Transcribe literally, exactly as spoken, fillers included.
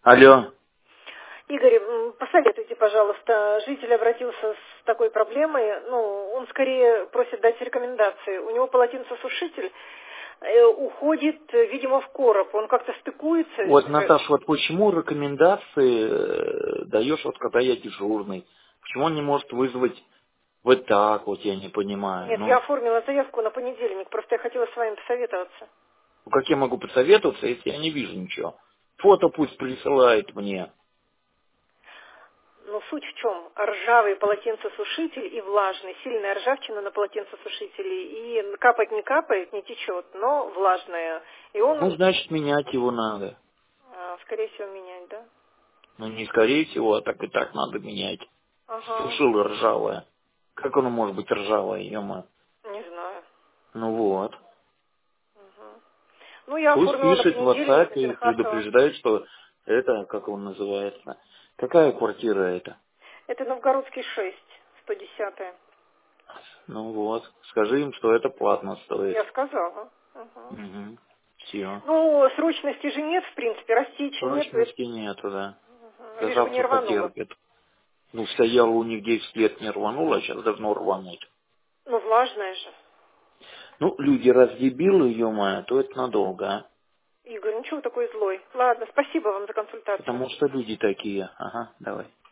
Алло. Игорь, м, посоветуйте, пожалуйста, житель обратился с такой проблемой, ну, он скорее просит дать рекомендации. У него полотенцесушитель э, уходит, э, видимо, в короб, он как-то стыкуется. Вот, э, Наташа, вот почему рекомендации э, даешь, вот когда я дежурный? Почему он не может вызвать вот так вот, я не понимаю. Нет, я Ну, оформила заявку на понедельник, просто я хотела с вами посоветоваться. ну, как я могу посоветоваться, если я не вижу ничего? Фото пусть присылает мне. Но суть в чем? Ржавый полотенцесушитель и влажный. Сильная ржавчина на полотенцесушителе. И капать не капает, не течет, но влажная. И Ну, он, значит, менять его надо. а, скорее всего, менять, да? Ну, не скорее всего, а так и так надо менять. Ага, Сушило ржавое. Как оно может быть ржавое, ё не знаю. Ну вот. Мгм. Ну, я Пусть оформила на пишет в понедельник, WhatsApp на и Пинхасова. предупреждает, что это, как он называется, какая квартира это? Это Новгородский шесть, сто десятая. Ну вот, скажи им, что это платно стоит. Я сказала. Мгм. Угу. Все. Ну, срочности же нет, в принципе, растечи нет. Срочности нету, да. Мгм. До Лишь бы не завтра рвануло. потерпит. Ну, стоял у них десять лет не рвануло, а сейчас давно рвануть. Ну, влажная же. Ну, люди, раз дебилы, ё-моё, то это надолго, а? Игорь, ничего такой злой. Ладно, спасибо вам за консультацию. Потому что люди такие. Ага, давай.